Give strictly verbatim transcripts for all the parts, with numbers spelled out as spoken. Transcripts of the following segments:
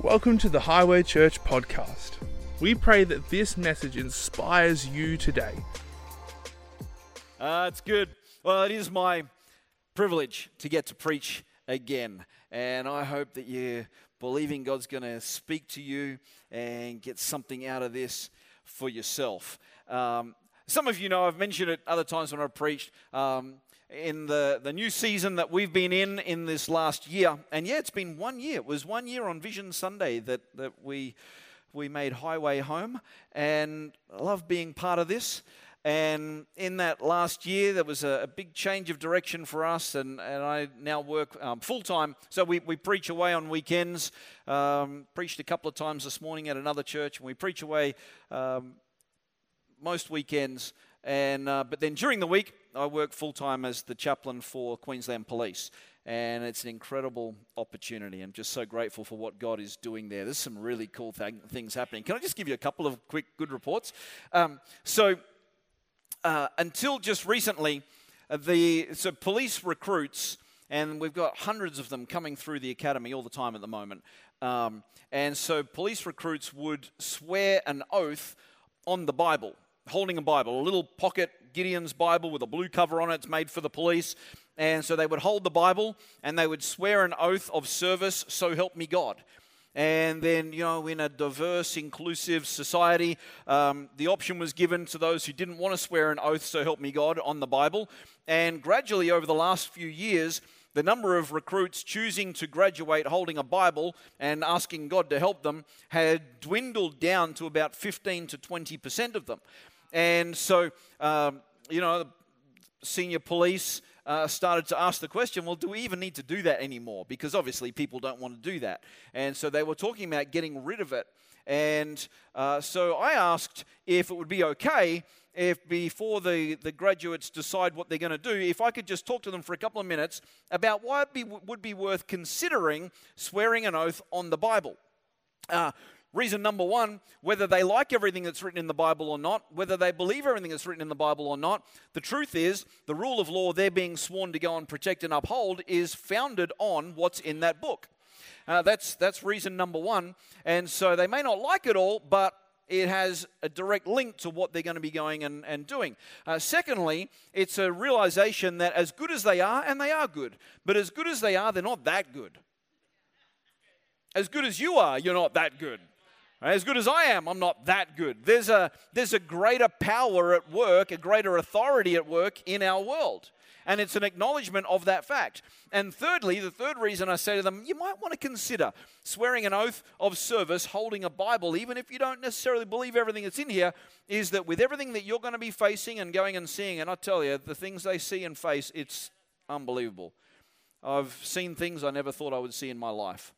Welcome to the Highway Church podcast. We pray that this message inspires you today. Uh, it's good. Well, it is my privilege to get to preach again. And I hope that you're believing God's going to speak to you and get something out of this for yourself. Um, some of you know, I've mentioned it other times when I've preached, um, in the, the new season that we've been in in this last year. And yeah, it's been one year. It was one year on Vision Sunday that, that we we made Highway home. And I love being part of this. And in that last year, there was a, a big change of direction for us. And, and I now work um, full-time. So we, we preach away on weekends. Um, preached a couple of times this morning at another church. And we preach away um, most weekends. And uh, but then during the week, I work full-time as the chaplain for Queensland Police, and it's an incredible opportunity. I'm just so grateful for what God is doing there. There's some really cool th- things happening. Can I just give you a couple of quick good reports? Um, so uh, until just recently, uh, the so police recruits, and we've got hundreds of them coming through the academy all the time at the moment, um, and so police recruits would swear an oath on the Bible. Holding a Bible, a little pocket Gideon's Bible with a blue cover on it. It's made for the police. And so they would hold the Bible and they would swear an oath of service, so help me God. And then, you know, in a diverse, inclusive society, um, the option was given to those who didn't want to swear an oath, so help me God, on the Bible. And gradually over the last few years, the number of recruits choosing to graduate holding a Bible and asking God to help them had dwindled down to about fifteen to twenty percent of them. And so, um, you know, senior police uh, started to ask the question, well, do we even need to do that anymore? Because obviously people don't want to do that. And so they were talking about getting rid of it. And uh, so I asked if it would be okay if before the, the graduates decide what they're going to do, if I could just talk to them for a couple of minutes about why it be, would be worth considering swearing an oath on the Bible. Uh, reason number one, whether they like everything that's written in the Bible or not, whether they believe everything that's written in the Bible or not, the truth is the rule of law they're being sworn to go and protect and uphold is founded on what's in that book. Uh, that's that's reason number one. And so they may not like it all, but it has a direct link to what they're going to be going and, and doing. Uh, secondly, it's a realization that as good as they are, and they are good, but as good as they are, they're not that good. As good as you are, you're not that good. As good as I am, I'm not that good. There's a, there's a greater power at work, a greater authority at work in our world. And it's an acknowledgement of that fact. And thirdly, the third reason I say to them, you might want to consider swearing an oath of service, holding a Bible, even if you don't necessarily believe everything that's in here, is that with everything that you're going to be facing and going and seeing, and I tell you, the things they see and face, it's unbelievable. I've seen things I never thought I would see in my life.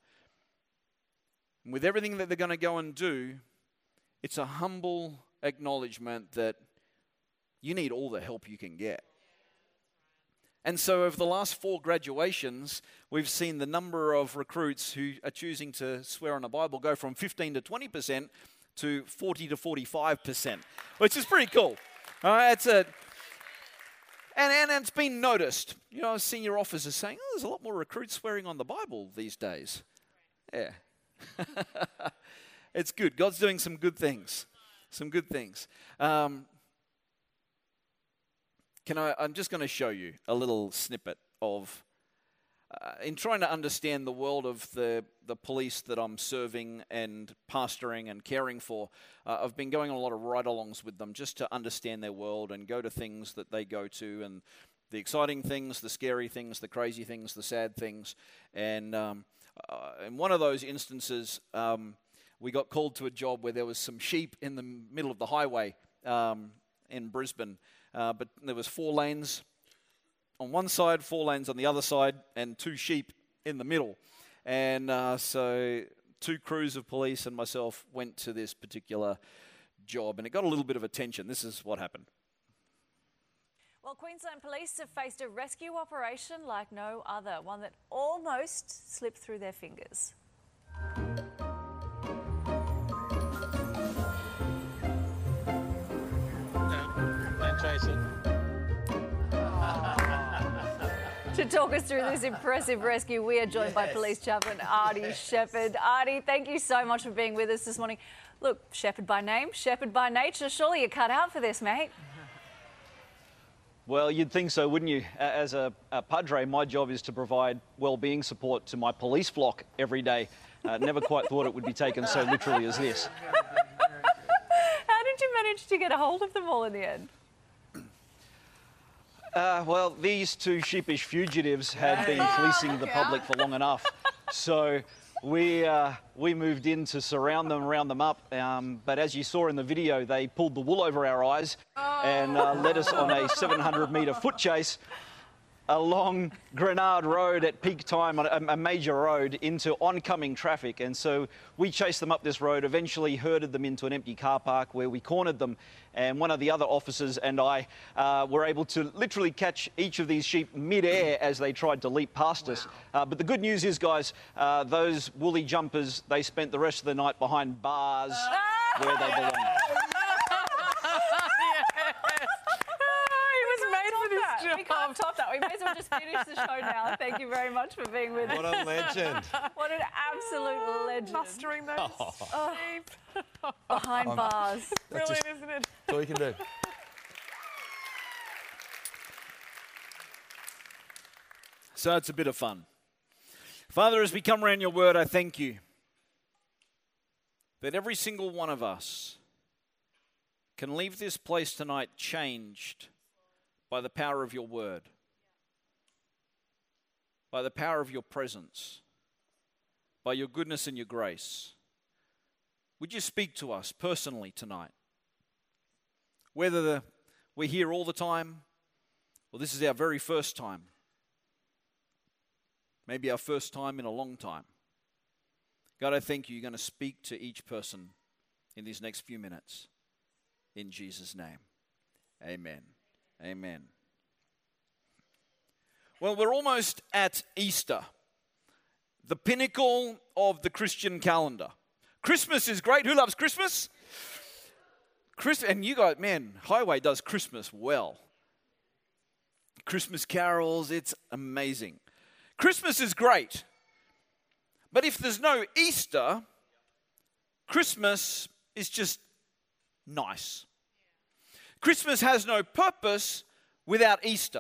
And with everything that they're going to go and do, it's a humble acknowledgement that you need all the help you can get. And so over the last four graduations, we've seen the number of recruits who are choosing to swear on the Bible go from fifteen to twenty percent to forty to forty-five percent, which is pretty cool. All right, it's a, and, and it's been noticed. You know, senior officers saying, oh, there's a lot more recruits swearing on the Bible these days. Yeah. It's good. God's doing some good things. Some good things. Um, Can I, I'm just going to show you a little snippet of, uh, in trying to understand the world of the, the police that I'm serving and pastoring and caring for, uh, I've been going on a lot of ride-alongs with them just to understand their world and go to things that they go to, and the exciting things, the scary things, the crazy things, the sad things. And um, uh, in one of those instances, um, we got called to a job where there was some sheep in the middle of the highway um, in Brisbane. Uh, but there was four lanes on one side, four lanes on the other side, and two sheep in the middle. And uh, so two crews of police and myself went to this particular job, and it got a little bit of attention. This is what happened. Well, Queensland Police have faced a rescue operation like no other, one that almost slipped through their fingers. Chase it. To talk us through this impressive rescue, we are joined yes. by Police Chaplain Artie Shepherd. Artie, thank you so much for being with us this morning. Look, Shepherd by name, Shepherd by nature. Surely you're cut out for this, mate. Well, you'd think so, wouldn't you? As a, a padre, my job is to provide well-being support to my police flock every day. Uh, never quite thought it would be taken so literally as this. How did you manage to get a hold of them all in the end? Uh, well, these two sheepish fugitives had been fleecing the public for long enough. So we, uh, we moved in to surround them, round them up. Um, but as you saw in the video, they pulled the wool over our eyes and uh, led us on a seven hundred metre foot chase along Grenard Road at peak time, on a, a major road, into oncoming traffic. And so we chased them up this road, eventually herded them into an empty car park where we cornered them. And one of the other officers and I uh, were able to literally catch each of these sheep mid-air as they tried to leap past us. Uh, but the good news is, guys, uh, those woolly jumpers, they spent the rest of the night behind bars where they belong. We can't top that. We may as well just finish the show now. Thank you very much for being with us. What a legend. What an absolute legend. Mustering those oh. sheep. Behind um, bars. Brilliant, just, isn't it? That's all you can do. So it's a bit of fun. Father, as we come around your word, I thank you that every single one of us can leave this place tonight changed by the power of your word, by the power of your presence, by your goodness and your grace. Would you speak to us personally tonight? Whether the, we're here all the time, or this is our very first time, maybe our first time in a long time. God, I thank you. You're going to speak to each person in these next few minutes. In Jesus' name, amen. Amen. Well, we're almost at Easter, the pinnacle of the Christian calendar. Christmas is great. Who loves Christmas? Chris, and you guys, man, Highway does Christmas well. Christmas carols, it's amazing. Christmas is great. But if there's no Easter, Christmas is just nice. Christmas has no purpose without Easter.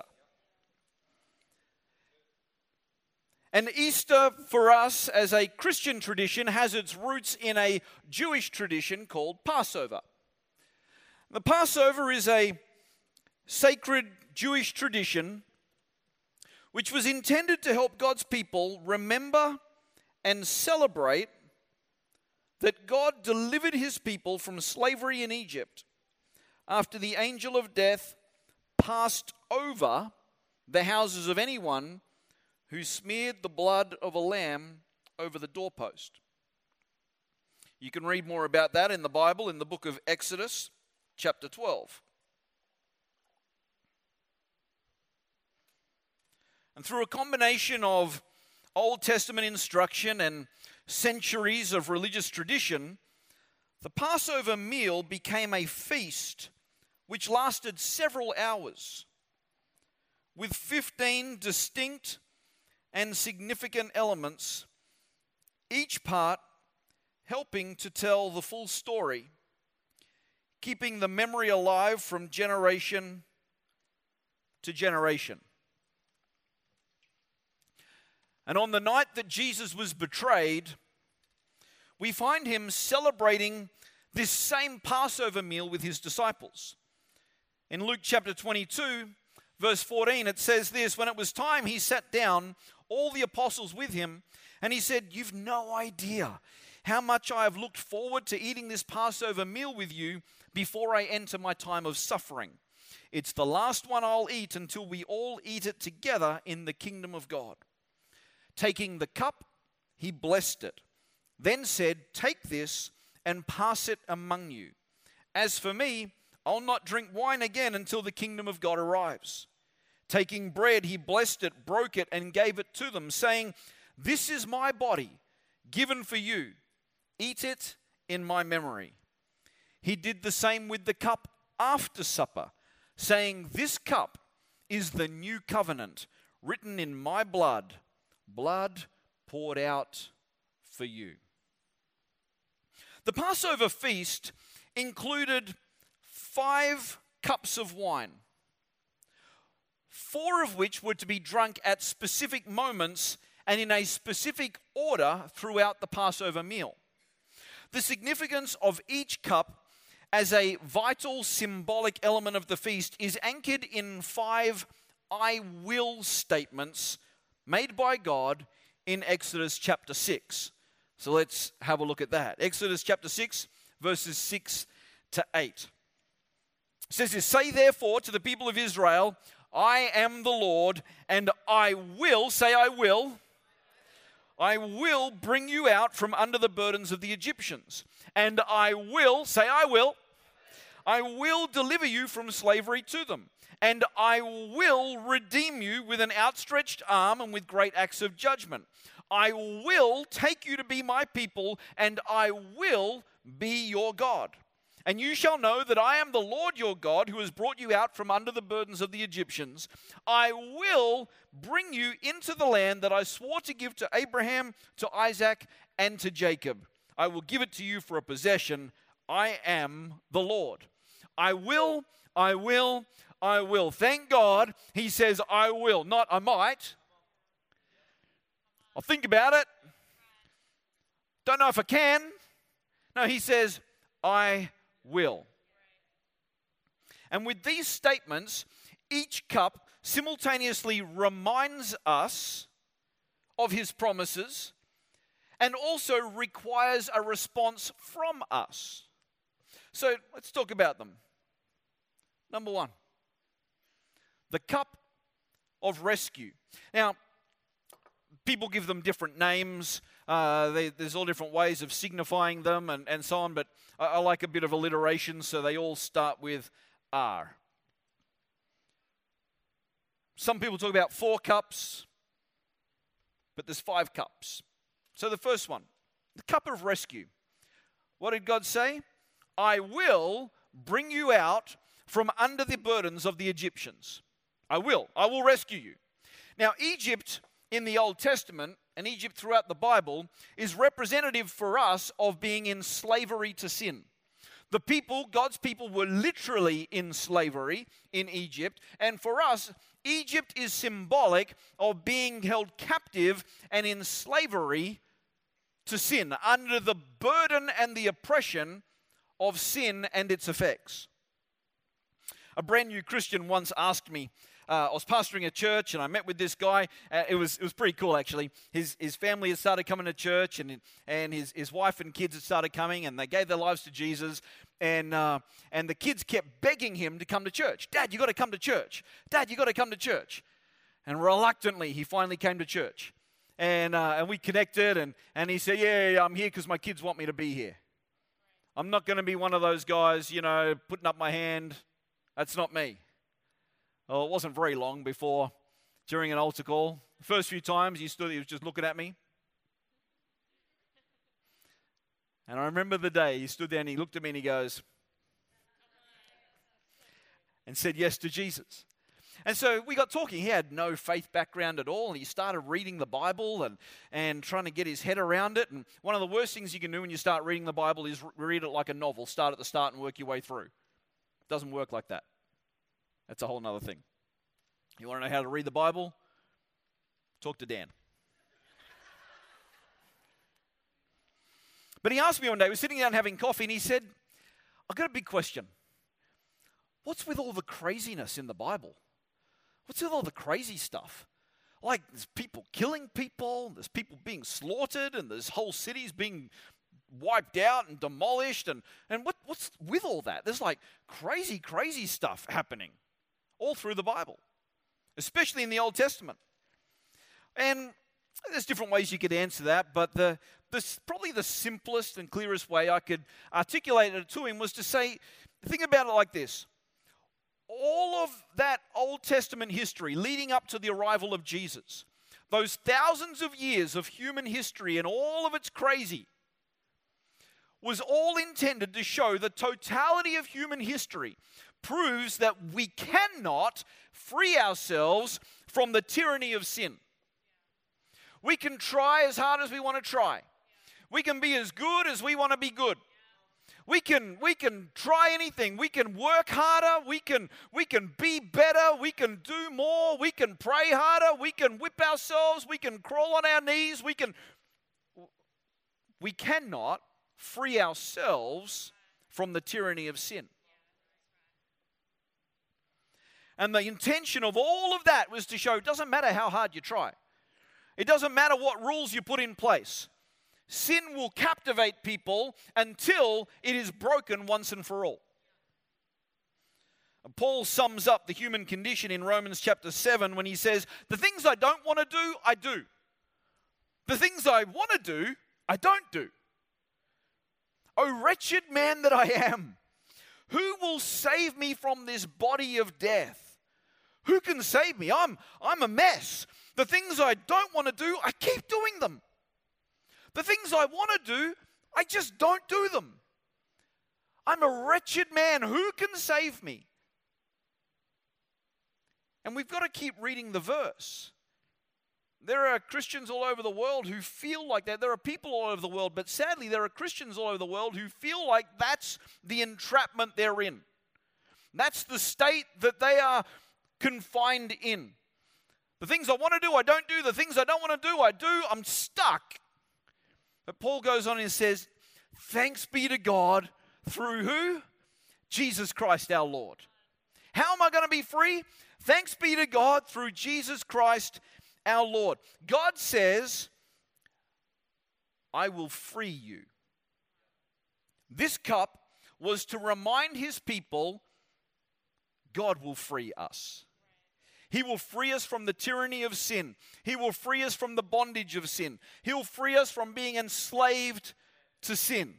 And Easter, for us as a Christian tradition, has its roots in a Jewish tradition called Passover. The Passover is a sacred Jewish tradition which was intended to help God's people remember and celebrate that God delivered his people from slavery in Egypt after the angel of death passed over the houses of anyone who smeared the blood of a lamb over the doorpost. You can read more about that in the Bible in the book of Exodus, chapter twelve. And through a combination of Old Testament instruction and centuries of religious tradition, the Passover meal became a feast which lasted several hours, with fifteen distinct and significant elements, each part helping to tell the full story, keeping the memory alive from generation to generation. And on the night that Jesus was betrayed, we find him celebrating this same Passover meal with his disciples. In Luke chapter twenty-two, verse fourteen, it says this: when it was time, he sat down, all the apostles with him, and he said, "You've no idea how much I have looked forward to eating this Passover meal with you before I enter my time of suffering. It's the last one I'll eat until we all eat it together in the kingdom of God." Taking the cup, he blessed it, then said, "Take this and pass it among you. As for me, I'll not drink wine again until the kingdom of God arrives." Taking bread, he blessed it, broke it, and gave it to them, saying, "This is my body, given for you. Eat it in my memory." He did the same with the cup after supper, saying, "This cup is the new covenant, written in my blood, blood poured out for you. The Passover feast included five cups of wine, four of which were to be drunk at specific moments and in a specific order throughout the Passover meal. The significance of each cup as a vital symbolic element of the feast is anchored in five I will statements made by God in Exodus chapter six. So let's have a look at that. Exodus chapter six, verses six to eight. It says this, say therefore to the people of Israel, I am the Lord, and I will, say I will, I will bring you out from under the burdens of the Egyptians. And I will, say I will, I will deliver you from slavery to them. And I will redeem you with an outstretched arm and with great acts of judgment. I will take you to be my people, and I will be your God. And you shall know that I am the Lord your God, who has brought you out from under the burdens of the Egyptians. I will bring you into the land that I swore to give to Abraham, to Isaac, and to Jacob. I will give it to you for a possession. I am the Lord. I will, I will, I will. Thank God he says I will, not I might. I'll think about it. Don't know if I can. No, he says I will. And with these statements, each cup simultaneously reminds us of his promises and also requires a response from us. So let's talk about them. Number one, the cup of rescue. Now, people give them different names. Uh, they, there's all different ways of signifying them and, and so on, but I, I like a bit of alliteration, so they all start with R. Some people talk about four cups, but there's five cups. So the first one, the cup of rescue. What did God say? I will bring you out from under the burdens of the Egyptians. I will. I will rescue you. Now, Egypt in the Old Testament and Egypt throughout the Bible is representative for us of being in slavery to sin. The people, God's people, were literally in slavery in Egypt. And for us, Egypt is symbolic of being held captive and in slavery to sin, under the burden and the oppression of sin and its effects. A brand new Christian once asked me, uh, I was pastoring a church and I met with this guy. Uh, it was it was pretty cool actually. His his family had started coming to church, and and his, his wife and kids had started coming, and they gave their lives to Jesus. And uh, and the kids kept begging him to come to church. Dad, you got to come to church. Dad, you got to come to church. And reluctantly, he finally came to church. And uh, and we connected, and, and he said, yeah, yeah, I'm here because my kids want me to be here. I'm not going to be one of those guys, you know, putting up my hand. That's not me. Well, it wasn't very long before, during an altar call, the first few times he stood, he was just looking at me. And I remember the day he stood there and he looked at me and he goes, and said yes to Jesus. And so we got talking. He had no faith background at all, and he started reading the Bible and, and trying to get his head around it. And one of the worst things you can do when you start reading the Bible is read it like a novel. Start at the start and work your way through. It doesn't work like that. That's a whole other thing. You want to know how to read the Bible? Talk to Dan. But he asked me one day, we were sitting down having coffee, and he said, I've got a big question. What's with all the craziness in the Bible? What's with all the crazy stuff? Like, there's people killing people, there's people being slaughtered, and there's whole cities being wiped out and demolished, and, and what, what's with all that? There's like crazy, crazy stuff happening all through the Bible, especially in the Old Testament. And there's different ways you could answer that, but the, the probably the simplest and clearest way I could articulate it to him was to say, think about it like this. All of that Old Testament history leading up to the arrival of Jesus, those thousands of years of human history and all of its crazy, was all intended to show the totality of human history proves that we cannot free ourselves from the tyranny of sin. We can try as hard as we want to try. We can be as good as we want to be good. We can, we can try anything. We can work harder. We can, we can be better. We can do more. We can pray harder. We can whip ourselves. We can crawl on our knees. We can... We cannot free ourselves from the tyranny of sin. And the intention of all of that was to show it doesn't matter how hard you try. It doesn't matter what rules you put in place. Sin will captivate people until it is broken once and for all. Paul sums up the human condition in Romans chapter seven when he says, the things I don't want to do, I do. The things I want to do, I don't do. O wretched man that I am, who will save me from this body of death? Who can save me? I'm, I'm a mess. The things I don't want to do, I keep doing them. The things I want to do, I just don't do them. I'm a wretched man. Who can save me? And we've got to keep reading the verse. There are Christians all over the world who feel like that. There are people all over the world, but sadly there are Christians all over the world who feel like that's the entrapment they're in. That's the state that they are confined in. The things I want to do, I don't do. The things I don't want to do, I do. I'm stuck. But Paul goes on and says, thanks be to God through who? Jesus Christ our Lord. How am I going to be free? Thanks be to God through Jesus Christ our Lord. God says, I will free you. This cup was to remind his people, God will free us. He will free us from the tyranny of sin. He will free us from the bondage of sin. He'll free us from being enslaved to sin.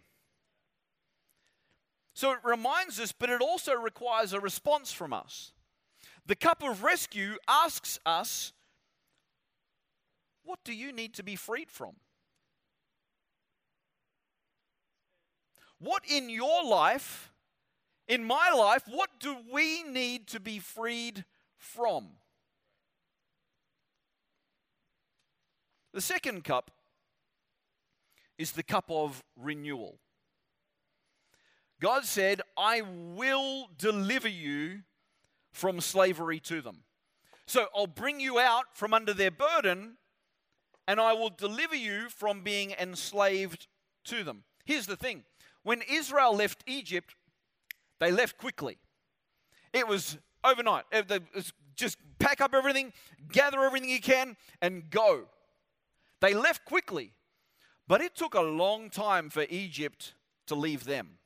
So it reminds us, but it also requires a response from us. The cup of rescue asks us, what do you need to be freed from? What in your life, in my life, what do we need to be freed from? The second cup is the cup of renewal. God said, I will deliver you from slavery to them. So I'll bring you out from under their burden, and I will deliver you from being enslaved to them. Here's the thing. When Israel left Egypt, they left quickly. It was overnight. It was just pack up everything, gather everything you can, and go. They left quickly. But it took a long time for Egypt to leave them.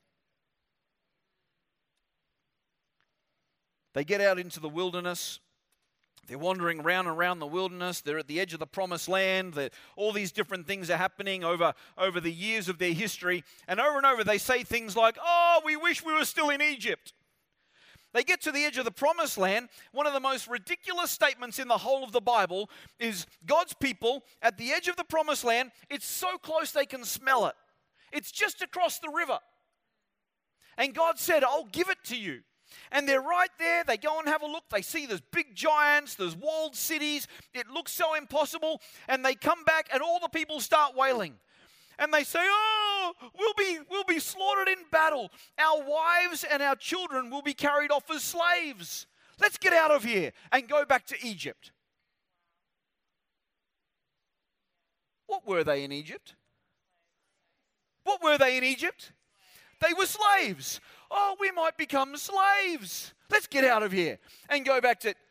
They get out into the wilderness. They're wandering around and around the wilderness. They're at the edge of the promised land. They're, all these different things are happening over, over the years of their history. And over and over they say things like, oh, we wish we were still in Egypt. They get to the edge of the promised land. One of the most ridiculous statements in the whole of the Bible is God's people at the edge of the promised land. It's so close they can smell it. It's just across the river. And God said, I'll give it to you. And they're right there. They go and have a look. They see there's big giants, there's walled cities. It looks so impossible. And they come back and all the people start wailing. And they say, oh, we'll be, we'll be slaughtered in battle. Our wives and our children will be carried off as slaves. Let's get out of here and go back to Egypt. What were they in Egypt? What were they in Egypt? They were slaves. Oh, we might become slaves. Let's get out of here and go back to...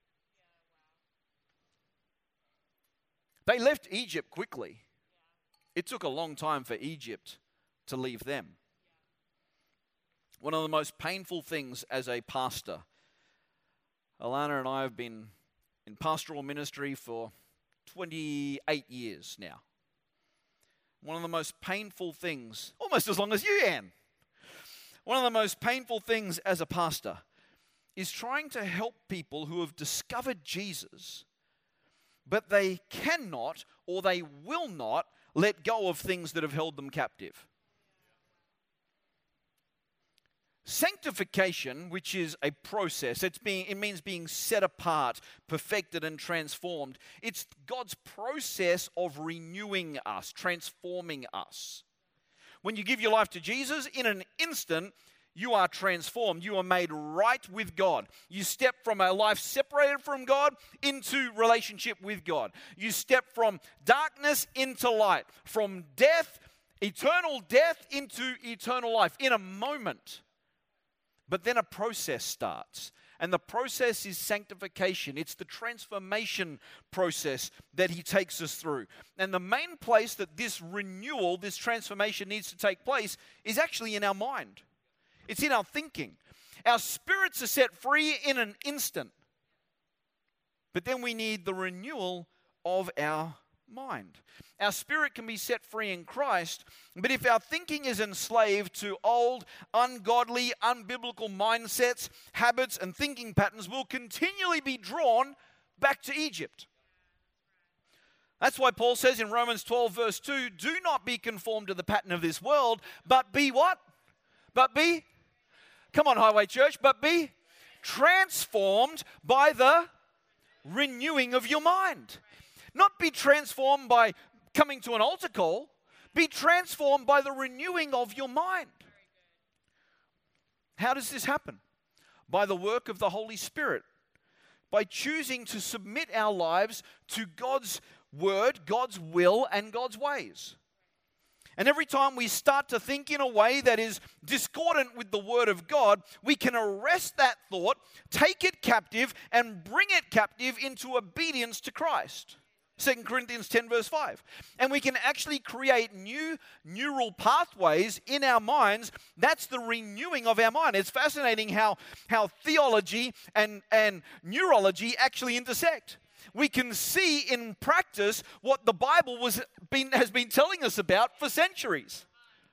They left Egypt quickly. It took a long time for Egypt to leave them. One of the most painful things as a pastor, Alana and I have been in pastoral ministry for twenty-eight years now. One of the most painful things, almost as long as you, Anne. One of the most painful things as a pastor is trying to help people who have discovered Jesus, but they cannot or they will not let go of things that have held them captive. Sanctification, which is a process, it's being, it means being set apart, perfected, and transformed. It's God's process of renewing us, transforming us. When you give your life to Jesus, in an instant, you are transformed. You are made right with God. You step from a life separated from God into relationship with God. You step from darkness into light, from death, eternal death, into eternal life in a moment. But then a process starts, and the process is sanctification. It's the transformation process that he takes us through. And the main place that this renewal, this transformation needs to take place is actually in our mind. It's in our thinking. Our spirits are set free in an instant, but then we need the renewal of our mind. Our spirit can be set free in Christ, but if our thinking is enslaved to old, ungodly, unbiblical mindsets, habits, and thinking patterns, we'll continually be drawn back to Egypt. That's why Paul says in Romans twelve verse two, do not be conformed to the pattern of this world, but be what? But be, come on Highway Church, but be transformed by the renewing of your mind. Not be transformed by coming to an altar call. Be transformed by the renewing of your mind. How does this happen? By the work of the Holy Spirit. By choosing to submit our lives to God's word, God's will, and God's ways. And every time we start to think in a way that is discordant with the Word of God, we can arrest that thought, take it captive, and bring it captive into obedience to Christ. Second Corinthians ten verse five. And we can actually create new neural pathways in our minds. That's the renewing of our mind. It's fascinating how, how theology and, and neurology actually intersect. We can see in practice what the Bible was been, has been telling us about for centuries.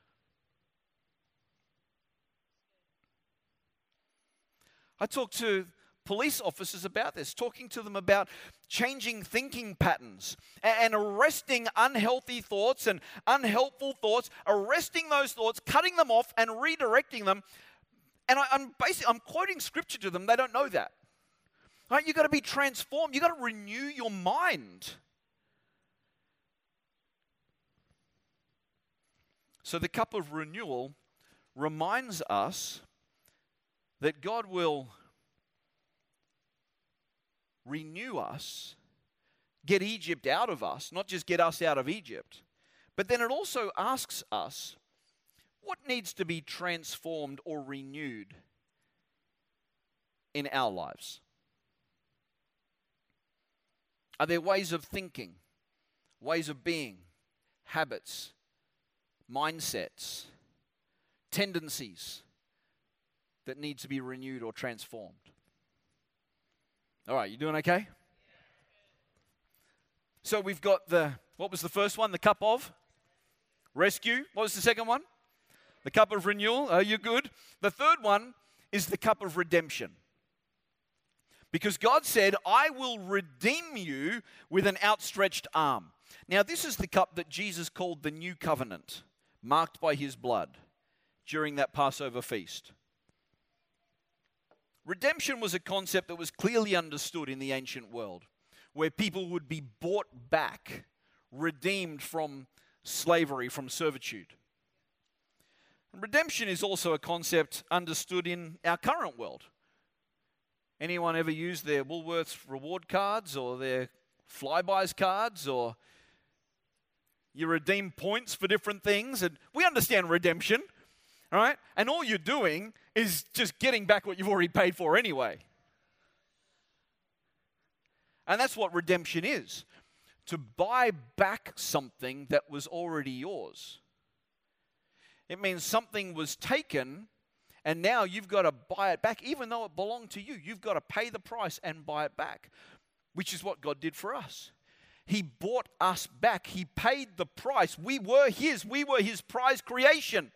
I talked to police officers about this, talking to them about changing thinking patterns and arresting unhealthy thoughts and unhelpful thoughts, arresting those thoughts, cutting them off and redirecting them. And I, I'm basically, I'm quoting scripture to them. They don't know that. Right? You've got to be transformed. You've got to renew your mind. So the cup of renewal reminds us that God will renew us, get Egypt out of us, not just get us out of Egypt, but then it also asks us, what needs to be transformed or renewed in our lives? Are there ways of thinking, ways of being, habits, mindsets, tendencies that need to be renewed or transformed? All right, you doing okay? So we've got the, what was the first one? The cup of rescue. What was the second one? The cup of renewal. Are you good? The third one is the cup of redemption. Because God said, I will redeem you with an outstretched arm. Now, this is the cup that Jesus called the new covenant, marked by his blood during that Passover feast. Redemption was a concept that was clearly understood in the ancient world, where people would be bought back, redeemed from slavery, from servitude. And redemption is also a concept understood in our current world. Anyone ever use their Woolworths reward cards or their Flybuys cards, or you redeem points for different things? And we understand redemption, all right? And all you're doing is just getting back what you've already paid for anyway. And that's what redemption is, to buy back something that was already yours. It means something was taken, and now you've got to buy it back. Even though it belonged to you, you've got to pay the price and buy it back, which is what God did for us. He bought us back. He paid the price. We were his. We were his prized creation.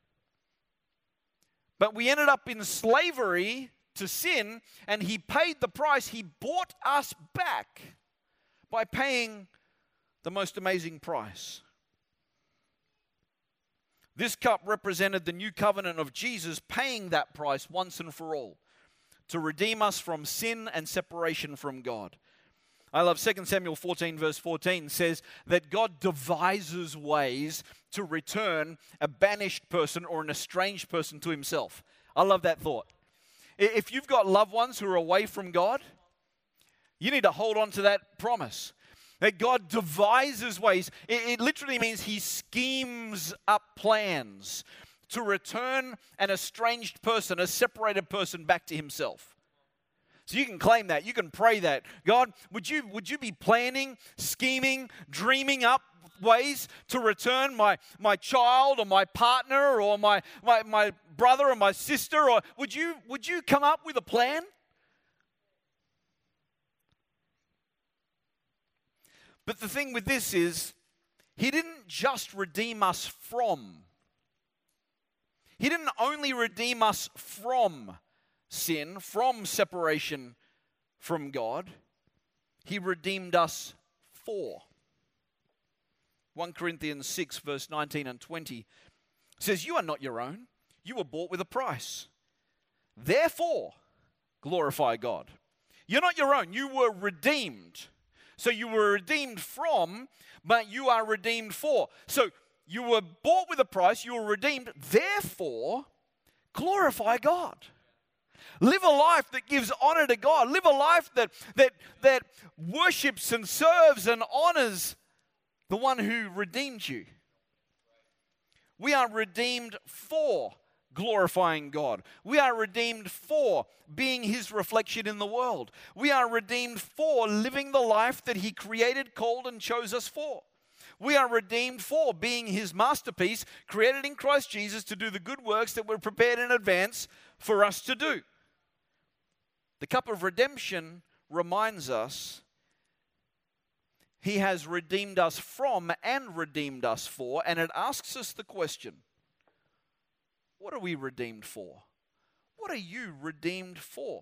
But we ended up in slavery to sin, and he paid the price. He bought us back by paying the most amazing price. This cup represented the new covenant of Jesus paying that price once and for all to redeem us from sin and separation from God. I love Second Samuel fourteen verse fourteen says that God devises ways to return a banished person or an estranged person to himself. I love that thought. If you've got loved ones who are away from God, you need to hold on to that promise. That God devises ways. It, it literally means he schemes up plans to return an estranged person, a separated person back to himself. So you can claim that. You can pray that. God, would you, would you be planning, scheming, dreaming up ways to return my, my child or my partner or my, my, my brother or my sister? Or would you, would you come up with a plan? But the thing with this is, he didn't just redeem us from. He didn't only redeem us from sin, from separation from God. He redeemed us for. First Corinthians six, verse nineteen and twenty says, you are not your own. You were bought with a price. Therefore, glorify God. You're not your own. You were redeemed. So you were redeemed from, but you are redeemed for. So you were bought with a price. You were redeemed. Therefore, glorify God. Live a life that gives honor to God. Live a life that, that, that worships and serves and honors the one who redeemed you. We are redeemed for glorifying God. We are redeemed for being his reflection in the world. We are redeemed for living the life that he created, called, and chose us for. We are redeemed for being his masterpiece, created in Christ Jesus to do the good works that were prepared in advance for us to do. The cup of redemption reminds us he has redeemed us from and redeemed us for, and it asks us the question, what are we redeemed for? What are you redeemed for?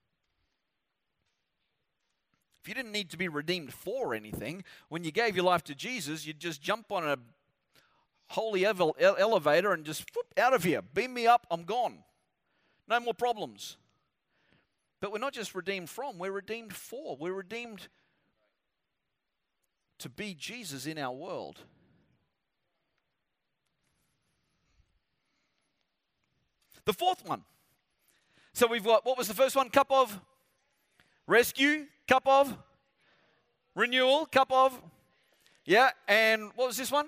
If you didn't need to be redeemed for anything, when you gave your life to Jesus, you'd just jump on a holy ele- elevator and just whoop, out of here. Beam me up, I'm gone. No more problems. But we're not just redeemed from, we're redeemed for. We're redeemed to be Jesus in our world. The fourth one. So we've got, what was the first one? Cup of rescue, cup of renewal, cup of, yeah, and what was this one?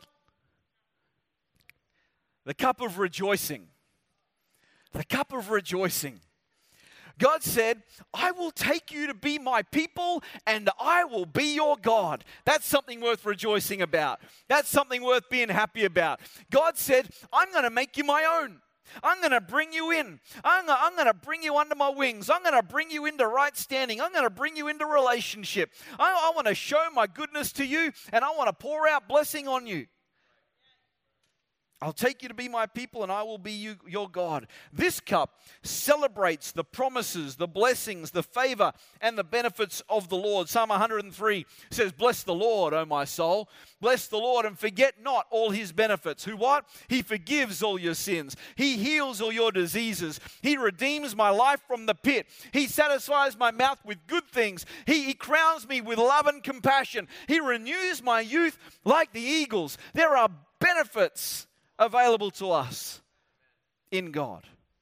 The cup of rejoicing. The cup of rejoicing. God said, I will take you to be my people and I will be your God. That's something worth rejoicing about. That's something worth being happy about. God said, I'm going to make you my own. I'm going to bring you in. I'm going, I'm going to bring you under my wings. I'm going to bring you into right standing. I'm going to bring you into relationship. I, I want to show my goodness to you and I want to pour out blessing on you. I'll take you to be my people and I will be you, your God. This cup celebrates the promises, the blessings, the favor, and the benefits of the Lord. Psalm one hundred three says, bless the Lord, O my soul. Bless the Lord and forget not all his benefits. Who what? He forgives all your sins. He heals all your diseases. He redeems my life from the pit. He satisfies my mouth with good things. He, he crowns me with love and compassion. He renews my youth like the eagles. There are benefits available to us in God.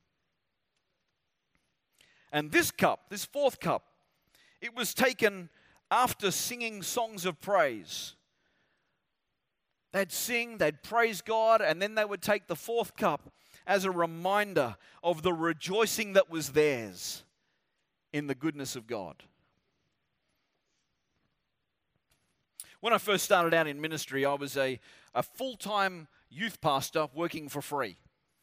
And this cup, this fourth cup, it was taken after singing songs of praise. They'd sing, they'd praise God, and then they would take the fourth cup as a reminder of the rejoicing that was theirs in the goodness of God. When I first started out in ministry, I was a, a full-time youth pastor working for free.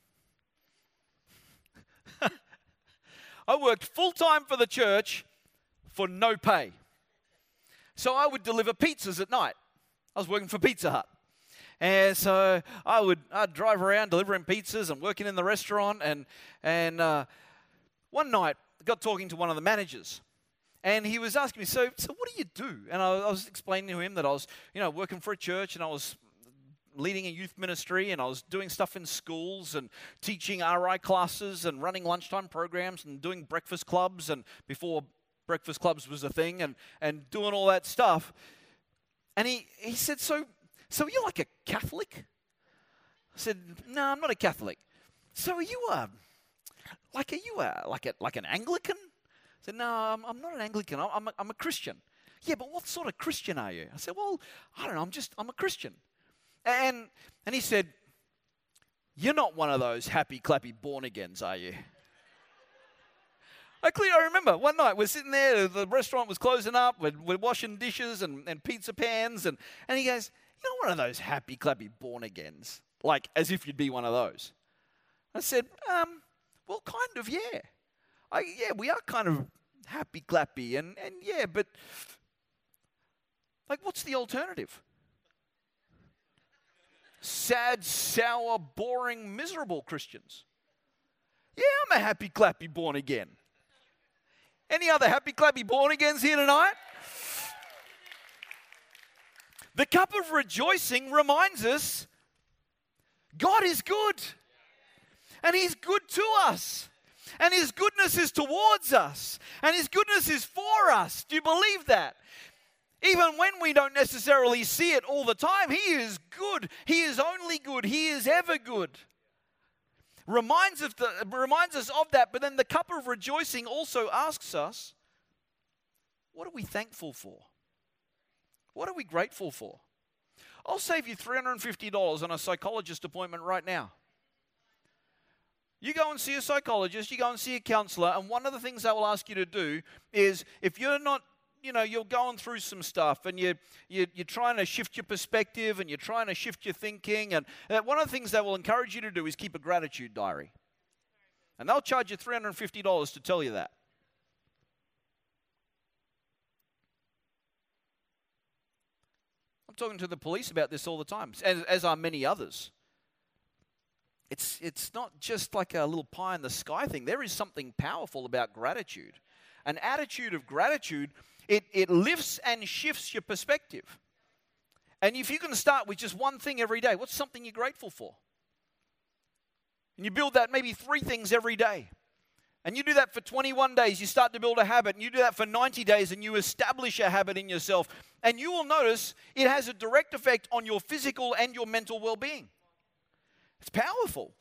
I worked full-time for the church for no pay. So I would deliver pizzas at night. I was working for Pizza Hut. And so I would I'd drive around delivering pizzas and working in the restaurant. And, and uh, one night, I got talking to one of the managers. And he was asking me, so, so what do you do? And I, I was explaining to him that I was, you know, working for a church and I was leading a youth ministry, and I was doing stuff in schools and teaching R I classes and running lunchtime programs and doing breakfast clubs, and before breakfast clubs was a thing, and, and doing all that stuff. And he, he said, so, so are you like a Catholic? I said, no, I'm not a Catholic. So are you a, like, are you a, like a, like an Anglican? I said, no, I'm, I'm not an Anglican. I'm a, I'm a Christian. Yeah, but what sort of Christian are you? I said, well, I don't know. I'm just, I'm a Christian. And and he said, you're not one of those happy, clappy born-agains, are you? I clearly I remember one night we're sitting there, the restaurant was closing up, we're, we're washing dishes and, and pizza pans, and, and he goes, you're not one of those happy, clappy born-agains, like as if you'd be one of those. I said, um, well, kind of, yeah. I, yeah, we are kind of happy, clappy, and, and yeah, but like, what's the alternative? Sad, sour, boring, miserable Christians. Yeah, I'm a happy, clappy, born again. Any other happy, clappy, born agains here tonight? The cup of rejoicing reminds us God is good. And He's good to us. And His goodness is towards us. And His goodness is for us. Do you believe that? Even when we don't necessarily see it all the time, He is good. He is only good. He is ever good. Reminds, of the, reminds us of that, but then the cup of rejoicing also asks us, what are we thankful for? What are we grateful for? I'll save you three hundred fifty dollars on a psychologist appointment right now. You go and see a psychologist, you go and see a counselor, and one of the things they will ask you to do is, if you're not, you know, you're going through some stuff and you, you, you're trying to shift your perspective and you're trying to shift your thinking. And one of the things they will encourage you to do is keep a gratitude diary. And they'll charge you three hundred fifty dollars to tell you that. I'm talking to the police about this all the time, as, as are many others. It's, it's not just like a little pie in the sky thing. There is something powerful about gratitude. An attitude of gratitude, It, it lifts and shifts your perspective. And if you can start with just one thing every day, what's something you're grateful for? And you build that maybe three things every day. And you do that for twenty-one days, you start to build a habit. And you do that for ninety days and you establish a habit in yourself. And you will notice it has a direct effect on your physical and your mental well-being. It's powerful.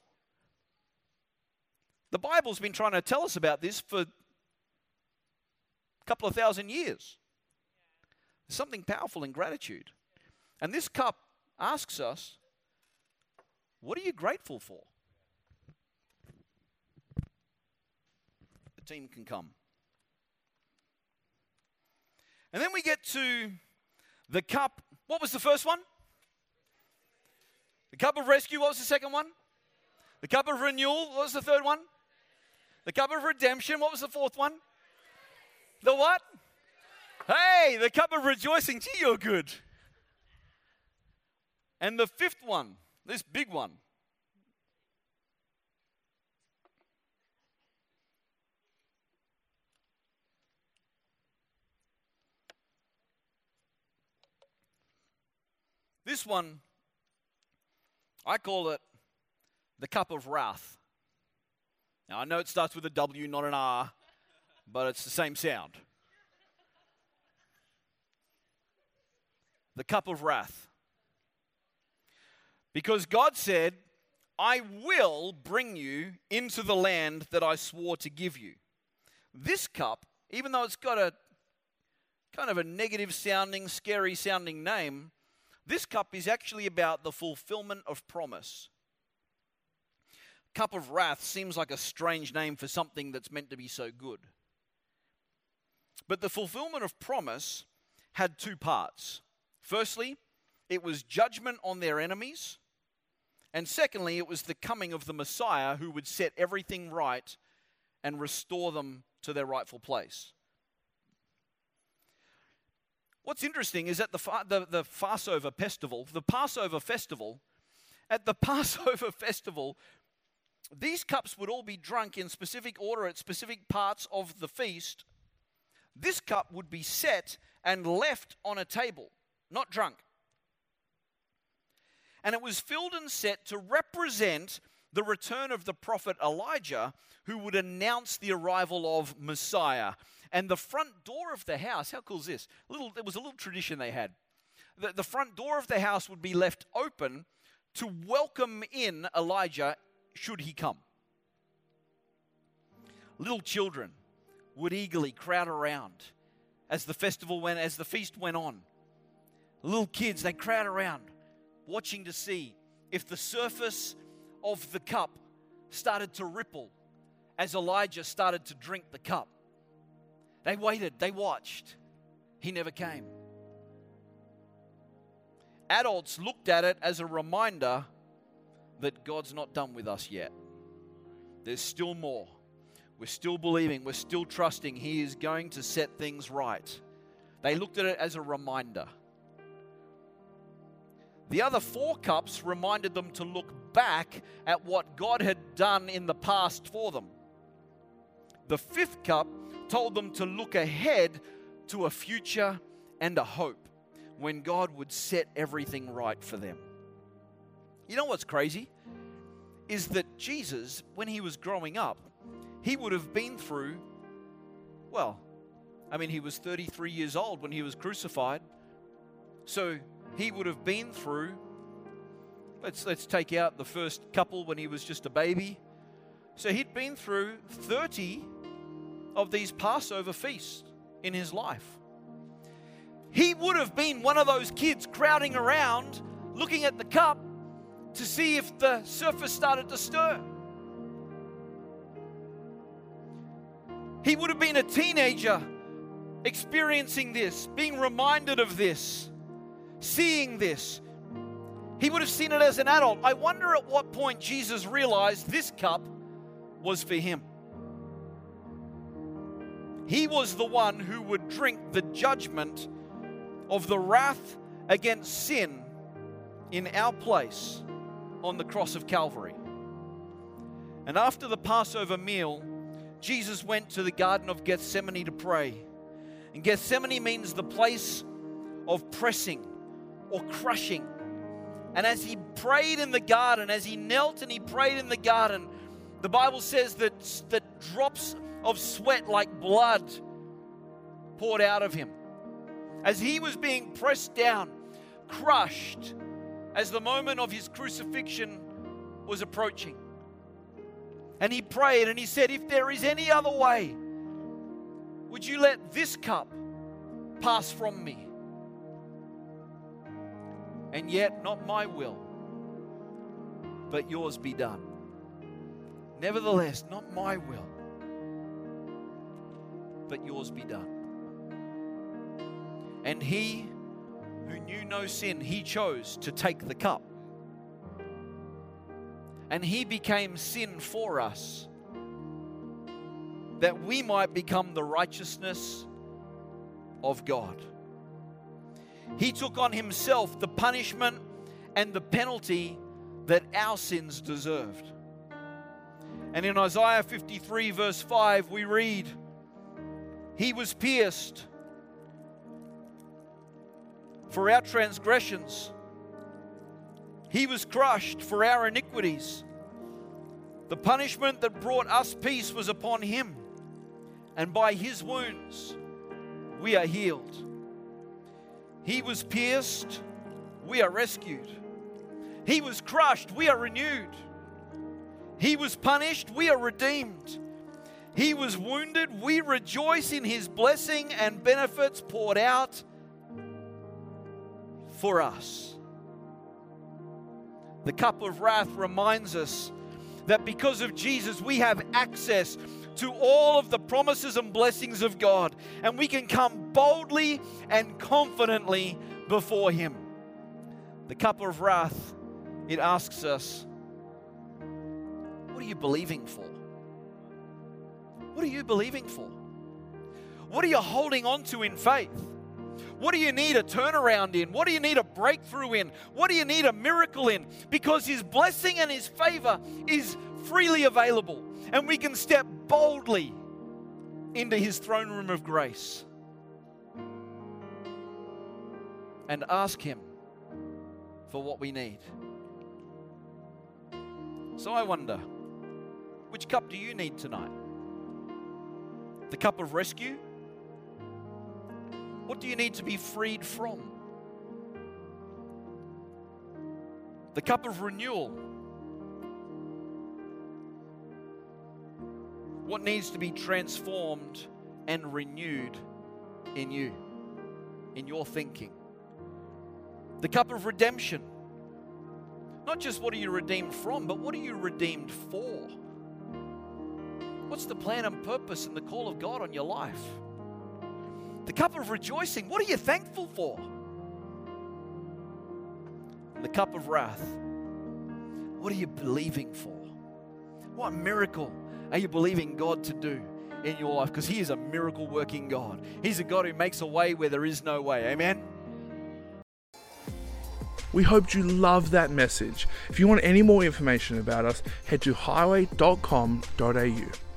The Bible's been trying to tell us about this for couple of thousand years. There's something powerful in gratitude. And this cup asks us, what are you grateful for? The team can come. And then we get to the cup. What was the first one? The cup of rescue. What was the second one? The cup of renewal. What was the third one? The cup of redemption. What was the fourth one? The what? Hey, the cup of rejoicing. Gee, you're good. And the fifth one, this big one. This one, I call it the cup of wrath. Now, I know it starts with a W, not an R. But it's the same sound. The cup of wrath. Because God said, I will bring you into the land that I swore to give you. This cup, even though it's got a kind of a negative sounding, scary sounding name, this cup is actually about the fulfillment of promise. Cup of wrath seems like a strange name for something that's meant to be so good. But the fulfillment of promise had two parts. Firstly, it was judgment on their enemies. And secondly, it was the coming of the Messiah who would set everything right and restore them to their rightful place. What's interesting is at the, the, the Passover festival, the Passover festival, at the Passover festival, these cups would all be drunk in specific order at specific parts of the feast. This cup would be set and left on a table, not drunk. and it was filled and set to represent the return of the prophet Elijah, who would announce the arrival of Messiah. And the front door of the house, how cool is this? Little, it was a little tradition they had. The, the front door of the house would be left open to welcome in Elijah should he come. Little children would eagerly crowd around as the festival went, as the feast went on. Little kids, they crowd around, watching to see if the surface of the cup started to ripple as Elijah started to drink the cup. They waited, they watched. He never came. Adults looked at it as a reminder that God's not done with us yet. There's still more. We're still believing, we're still trusting He is going to set things right. They looked at it as a reminder. The other four cups reminded them to look back at what God had done in the past for them. The fifth cup told them to look ahead to a future and a hope when God would set everything right for them. You know what's crazy? Is that Jesus, when He was growing up, He would have been through, well, I mean, He was thirty-three years old when He was crucified. So He would have been through, let's, let's take out the first couple when He was just a baby. So He'd been through thirty of these Passover feasts in His life. He would have been one of those kids crowding around, looking at the cup to see if the surface started to stir. He would have been a teenager experiencing this, being reminded of this, seeing this. He would have seen it as an adult. I wonder at what point Jesus realized this cup was for him. He was the one who would drink the judgment of the wrath against sin in our place on the cross of Calvary. And after the Passover meal, Jesus went to the Garden of Gethsemane to pray. And Gethsemane means the place of pressing or crushing. And as he prayed in the garden, as he knelt and he prayed in the garden, the Bible says that, that drops of sweat like blood poured out of him. As he was being pressed down, crushed, as the moment of his crucifixion was approaching. And he prayed and he said, if there is any other way, would you let this cup pass from me? And yet not my will, but yours be done. Nevertheless, not my will, but yours be done. And he who knew no sin, he chose to take the cup. And he became sin for us, that we might become the righteousness of God. He took on himself the punishment and the penalty that our sins deserved. And in Isaiah fifty-three verse five we read, he was pierced for our transgressions. He was crushed for our iniquities. The punishment that brought us peace was upon him, and by his wounds we are healed. He was pierced, we are rescued. He was crushed, we are renewed. He was punished, we are redeemed. He was wounded, we rejoice in his blessing and benefits poured out for us. The cup of wrath reminds us that because of Jesus, we have access to all of the promises and blessings of God, and we can come boldly and confidently before him. The cup of wrath, it asks us, what are you believing for? What are you believing for? What are you holding on to in faith? What do you need a turnaround in? What do you need a breakthrough in? What do you need a miracle in? Because his blessing and his favor is freely available, and we can step boldly into his throne room of grace and ask him for what we need. So I wonder, which cup do you need tonight? The cup of rescue? What do you need to be freed from? The cup of renewal? What needs to be transformed and renewed in you, in your thinking? The cup of redemption? Not just what are you redeemed from, but what are you redeemed for? What's the plan and purpose and the call of God on your life? The cup of rejoicing, what are you thankful for? And the cup of wrath, what are you believing for? What miracle are you believing God to do in your life? Because He is a miracle working God. He's a God who makes a way where there is no way. Amen? We hoped you loved that message. If you want any more information about us, head to highway dot com dot a u.